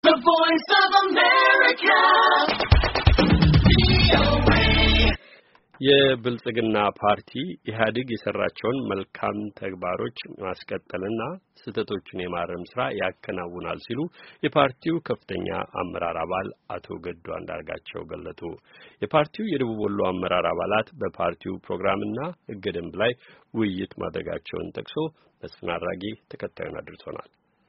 The Voice of America. የብልጽግና ፓርቲ ኢህአዴግ የሰራቸውን መልካም ተግባሮች ማስቀጠልና ስህተቶችን የማረም ስራ ያከናውናል ሲሉ የፓርቲው ከፍተኛ አመራር አባል አቶ ገዱ አንዳርጋቸው ገለጡ። የፓርቲው የደቡብ ወሎ አመራር አባላት በፓርቲው ፕሮግራምና ሕገ ደንብ ላይ ውይይት ማድረጋቸውን ጠቅሶ መስፍን አራጌ ተከታዩን አድርሶናል።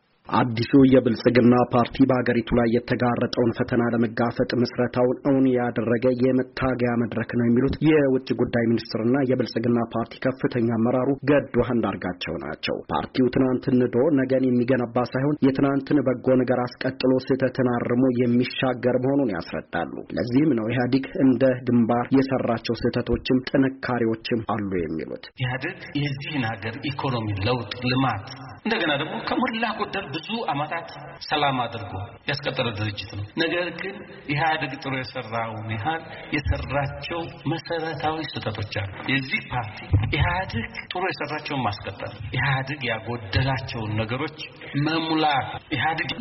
አዲሱ የብልጽግና ፓርቲ በአገሪቱ ላይ የተጋረጠውን ፈተና ለመጋፈጥ ምስረታውን እውን ያደረገ የመታገያ መድረክ ነው የሚሉት የውጭ ጉዳይ ሚኒስትርና የብልጽግና ፓርቲ ከፍተኛ አመራሩ ገዱ አንዳርጋቸው ናቸው። ፓርቲው ትናንትን ንዶ ነገን የሚገነባ ሳይሆን የትናንትን በጎ ነገር አስቀጥሎ ስህተትን አርሞ የሚሻገር መሆኑን ያስረዳሉ። ለዚህም ነው ኢህአዴግ እንደ ግንባር የሰራቸው ስህተቶችም ጥንካሬዎችም አሉ የሚሉት። ኢህአዴግ የዚህን ሀገር ኢኮኖሚ ለውጥ ልማት እንደገና ደግሞ ከሞላ ጎደል ብዙ አመታት ሰላም አድርጎ ያስቀጠለ ድርጅት ነው። ነገር ግን ኢህአዴግ ጥሩ የሰራው ያህል የሰራቸው መሰረታዊ ስህተቶች አሉ። የዚህ ፓርቲ ኢህአዴግ ጥሩ የሰራቸው ማስቀጠል፣ ኢህአዴግ ያጎደላቸውን ነገሮች መሙላት፣ ኢህአዴግ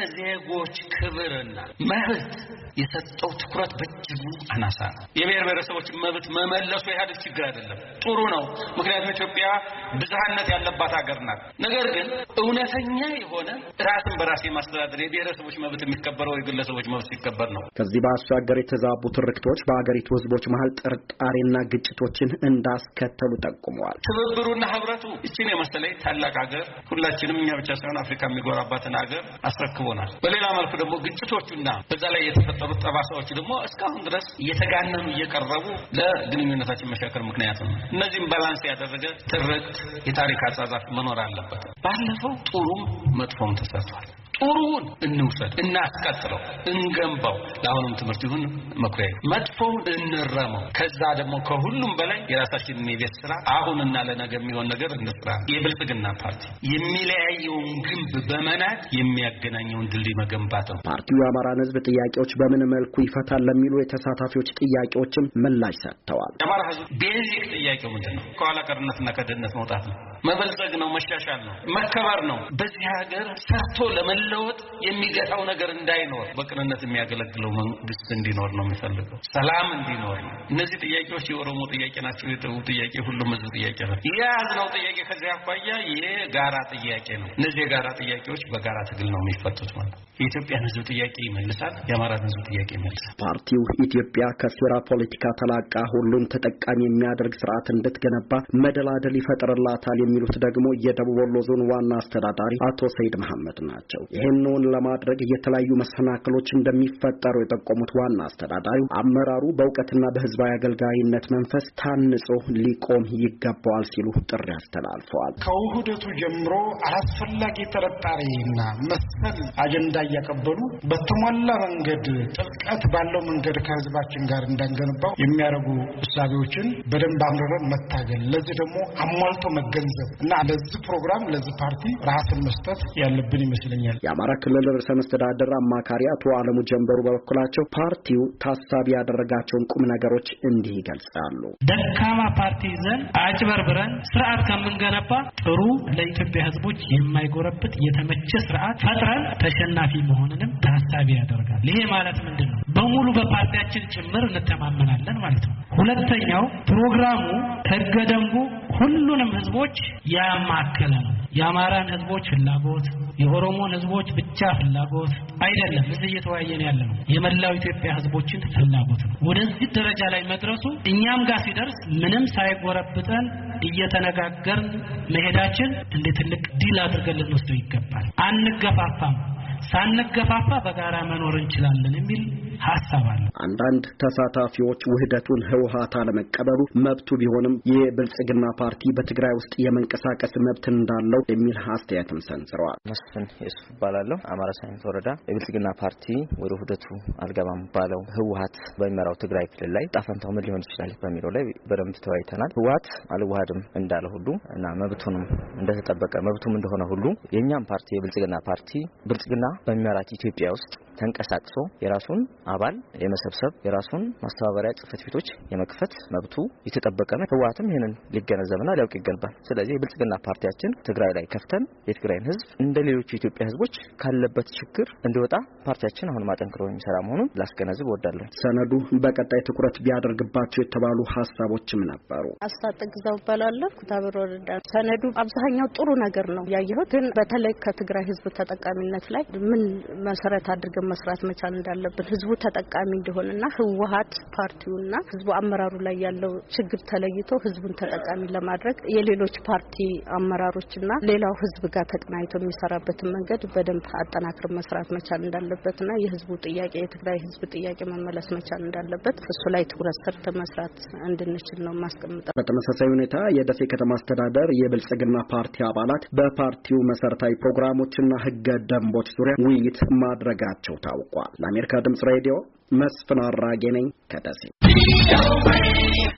ለዜጎች ክብርና መብት የሰጠው ትኩረት በእጅጉ አናሳ ነው። የብሔር ብሔረሰቦች መብት መመለሱ ኢህአዴግ ችግር አይደለም፣ ጥሩ ነው። ምክንያቱም ኢትዮጵያ ብዝሃነት ያለባት ሀገር ናት። ነገር ግን እውነተኛ የሆነ ራስን በራስ የማስተዳደር የብሔረሰቦች መብት የሚከበረው የግለሰቦች መብት ሲከበር ነው። ከዚህ ባሻገር የተዛቡ ትርክቶች በአገሪቱ ህዝቦች መሃል ጥርጣሬና ግጭቶችን እንዳስከተሉ ጠቁመዋል። ትብብሩና ህብረቱ እቺን የመሰለኝ ታላቅ ሀገር ሁላችንም እኛ ብቻ ሳይሆን አፍሪካ የሚጎራባትን ሀገር አስረክቦናል። በሌላ መልኩ ደግሞ ግጭቶቹና በዛ ላይ የተፈጠሩት ጠባሳዎች ደግሞ እስካሁን ድረስ እየተጋነኑ እየቀረቡ ለግንኙነታችን መሻከር ምክንያት ነው። እነዚህም ባላንስ ያደረገ ትርክት የታሪክ አጻጻፍ መኖር አለበት። ባለፈው ጥሩም መጥፎም ተሰርቷል። ጥሩውን እንውሰድ፣ እናስቀጥለው፣ እንገንባው። ለአሁኑም ትምህርት ይሁን መኩሪያ። መጥፎውን እንረመው። ከዛ ደግሞ ከሁሉም በላይ የራሳችንን የቤት ስራ አሁንና ለነገ የሚሆን ነገር እንስራ። የብልጽግና ፓርቲ የሚለያየውን ግንብ በመናድ የሚያገናኘውን ድልድይ መገንባት ነው። ፓርቲው የአማራን ህዝብ ጥያቄዎች በምን መልኩ ይፈታል ለሚሉ የተሳታፊዎች ጥያቄዎችም ምላሽ ሰጥተዋል። የአማራ ህዝብ ቤዚክ ጥያቄው ምንድነው? ከኋላ ቀርነትና ከድህነት መውጣት ነው። መበልጸግ ነው፣ መሻሻል ነው፣ መከበር ነው። በዚህ ሀገር ሰርቶ ለመለወጥ የሚገታው ነገር እንዳይኖር በቅንነት የሚያገለግለው መንግስት እንዲኖር ነው የሚፈልገው። ሰላም እንዲኖር ነው። እነዚህ ጥያቄዎች የኦሮሞ ጥያቄ ናቸው፣ የደቡብ ጥያቄ፣ ሁሉም ህዝብ ጥያቄ ነው። የያዝነው ጥያቄ ከዚያ አኳያ የጋራ ጥያቄ ነው። እነዚህ የጋራ ጥያቄዎች በጋራ ትግል ነው የሚፈቱት ማለት ነው። የኢትዮጵያን ህዝብ ጥያቄ ይመልሳል፣ የአማራን ህዝብ ጥያቄ ይመልሳል። ፓርቲው ኢትዮጵያ ከሴራ ፖለቲካ ተላቃ ሁሉን ተጠቃሚ የሚያደርግ ስርዓት እንድትገነባ መደላደል ይፈጥርላታል የሚሉት ደግሞ የደቡብ ወሎ ዞን ዋና አስተዳዳሪ አቶ ሰይድ መሐመድ ናቸው። ይህንን ለማድረግ የተለያዩ መሰናክሎች እንደሚፈጠሩ የጠቆሙት ዋና አስተዳዳሪው አመራሩ በእውቀትና በህዝባዊ አገልጋይነት መንፈስ ታንጾ ሊቆም ይገባዋል ሲሉ ጥሪ አስተላልፈዋል። ከውህደቱ ጀምሮ አስፈላጊ ተረጣሪና መሰል አጀንዳ እያቀበሉ በተሟላ መንገድ ጥልቀት ባለው መንገድ ከህዝባችን ጋር እንዳንገነባው የሚያደርጉ እሳቤዎችን በደንብ አምርረን መታገል፣ ለዚህ ደግሞ አሟልቶ መገንዘብ እና ለዚህ ፕሮግራም ለዚህ ፓርቲ ራስን መስጠት ያለብን ይመስለኛል። የአማራ ክልል ርዕሰ መስተዳድር አማካሪ አቶ አለሙ ጀንበሩ በበኩላቸው ፓርቲው ታሳቢ ያደረጋቸውን ቁም ነገሮች እንዲህ ይገልጻሉ። ደካማ ፓርቲ ይዘን አጭበርብረን ስርዓት ከምንገነባ ጥሩ ለኢትዮጵያ ህዝቦች የማይጎረብጥ የተመቸ ስርዓት ፈጥረን ተሸናፊ መሆንንም ታሳቢ ያደርጋል። ይሄ ማለት ምንድነው? በሙሉ በፓርቲያችን ጭምር እንተማመናለን ማለት ነው። ሁለተኛው ፕሮግራሙ ሕገ ደንቡ ሁሉንም ህዝቦች ያማከለ ነው። የአማራን ህዝቦች ፍላጎት፣ የኦሮሞን ህዝቦች ብቻ ፍላጎት አይደለም። እዚህ እየተወያየን ያለነው የመላው ኢትዮጵያ ህዝቦችን ፍላጎት ነው። ወደዚህ ደረጃ ላይ መድረሱ እኛም ጋር ሲደርስ ምንም ሳይጎረብጠን እየተነጋገርን መሄዳችን እንደ ትልቅ ዲል አድርገን ልንወስደው ይገባል። አንገፋፋም። ሳንገፋፋ በጋራ መኖር እንችላለን የሚል ሐሳብ አለ። አንዳንድ ተሳታፊዎች ውህደቱን ህወሓት አለመቀበሉ መብቱ ቢሆንም የብልጽግና ፓርቲ በትግራይ ውስጥ የመንቀሳቀስ መብት እንዳለው የሚል አስተያየትም ሰንዝረዋል። መስፍን የሱፍ ባላለው አማራ ሳይንስ ወረዳ የብልጽግና ፓርቲ ወደ ውህደቱ አልገባም ባለው ህወሓት በሚመራው ትግራይ ክልል ላይ ጣፈንታው ምን ሊሆን ይችላል በሚለው ላይ በደንብ ተወያይተናል። ህወሓት አልዋሃድም እንዳለ ሁሉ እና መብቱንም እንደተጠበቀ መብቱም እንደሆነ ሁሉ የኛም ፓርቲ የብልጽግና ፓርቲ ብልጽግና በሚመራት ኢትዮጵያ ውስጥ ተንቀሳቅሶ የራሱን አባል የመሰብሰብ የራሱን ማስተባበሪያ ጽፈት ቤቶች የመክፈት መብቱ የተጠበቀ ነው። ህወሓትም ይሄንን ሊገነዘብና ሊያውቅ ይገባል። ስለዚህ ብልጽግና ፓርቲያችን ትግራይ ላይ ከፍተን የትግራይን ህዝብ እንደሌሎች የኢትዮጵያ ህዝቦች ካለበት ችግር እንዲወጣ ፓርቲያችን አሁን ማጠንክሮ የሚሰራ መሆኑን ላስገነዝብ እወዳለሁ። ሰነዱ በቀጣይ ትኩረት ቢያደርግባቸው የተባሉ ሀሳቦችም ነበሩ። አስታጥቅዘው ባላለው ኩታብሮ ወረዳ ሰነዱ አብዛኛው ጥሩ ነገር ነው ያየሁት። ግን በተለይ ከትግራይ ህዝብ ተጠቃሚነት ላይ ምን መሰረት አድርገን መስራት መቻል እንዳለብን ህዝቡ ተጠቃሚ እንደሆነና ህወሓት ፓርቲውና ህዝቡ አመራሩ ላይ ያለው ችግር ተለይቶ ህዝቡን ተጠቃሚ ለማድረግ የሌሎች ፓርቲ አመራሮችና ሌላው ህዝብ ጋር ተቀናይቶ የሚሰራበትን መንገድ በደንብ አጠናክር መስራት መቻል እንዳለበትና የህዝቡ ጥያቄ የትግራይ ህዝብ ጥያቄ መመለስ መቻል እንዳለበት እሱ ላይ ትኩረት ሰርተን መስራት እንድንችል ነው ማስቀምጠው። በተመሳሳይ ሁኔታ የደሴ ከተማ አስተዳደር የብልጽግና ፓርቲ አባላት በፓርቲው መሰረታዊ ፕሮግራሞችና ህገ ደንቦች ዙሪያ ውይይት ማድረጋቸው ታውቋል። ለአሜሪካ ድምጽ ሬዲዮ መስፍን አራጌ ነኝ ከደሴ።